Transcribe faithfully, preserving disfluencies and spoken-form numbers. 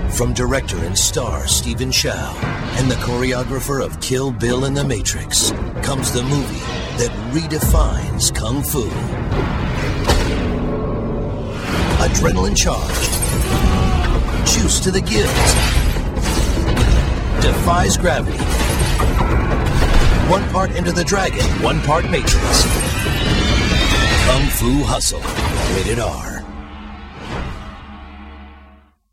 From director and star Stephen Chow and the choreographer of Kill Bill and The Matrix comes the movie that redefines Kung Fu. Adrenaline charged. Juice to the gills. Defies gravity. One part Enter the Dragon, one part Matrix. Kung Fu Hustle. Rated R.